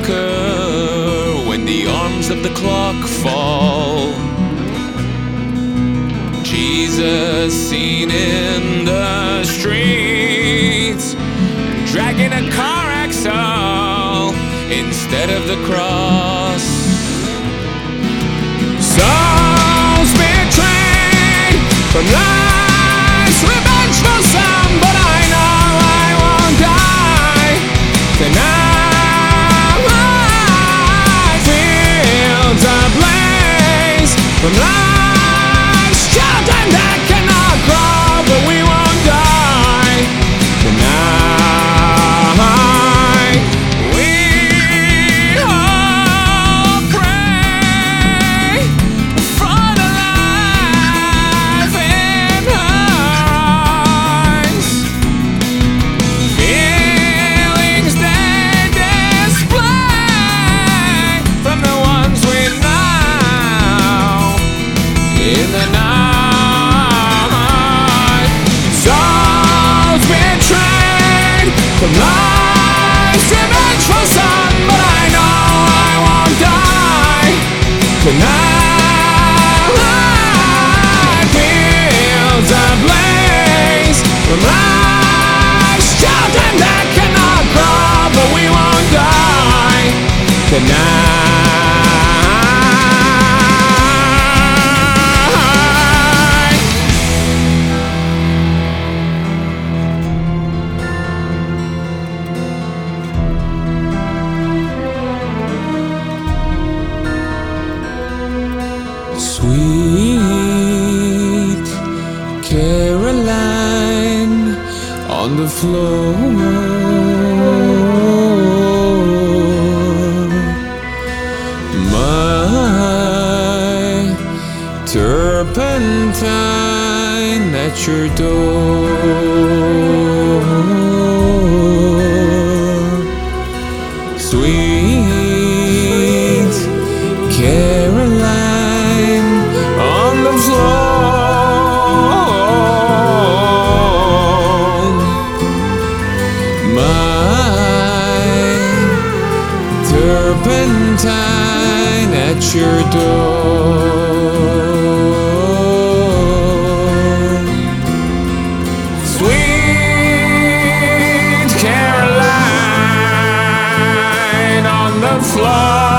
occur when the arms of the clock fall. Jesus seen in the streets, dragging a car axle instead of the cross. Souls betrayed from life's revengeful sun, but I know I won't die tonight. Fields ablaze from life's children that cannot grow, but we won't die tonight. From life's revengeful sun, but I know I won't die tonight. Fields ablaze from life's children that cannot grow, but we won't die tonight. Sweet Caroline on the floor, my turpentine at your door. Sweet Caroline on the floor, my turpentine at your door. Sweet Caroline on the floor.